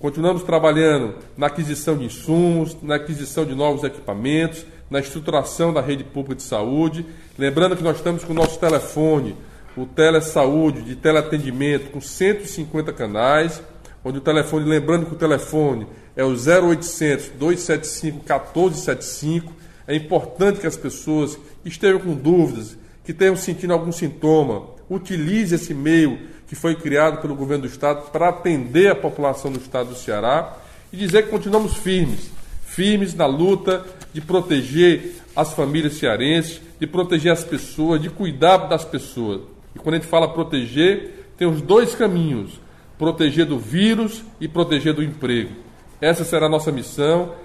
Continuamos trabalhando na aquisição de insumos, na aquisição de novos equipamentos, na estruturação da rede pública de saúde. Lembrando que nós estamos com o nosso telefone, o Telesaúde, de teleatendimento, com 150 canais, onde o telefone, lembrando que o telefone é o 0800 275 1475. É importante que as pessoas que estejam com dúvidas, que estejam sentindo algum sintoma, utilize esse e-mail que foi criado pelo governo do estado para atender a população do estado do Ceará e dizer que continuamos firmes na luta de proteger as famílias cearenses, de proteger as pessoas, de cuidar das pessoas. E quando a gente fala proteger, tem os dois caminhos: proteger do vírus e proteger do emprego. Essa será a nossa missão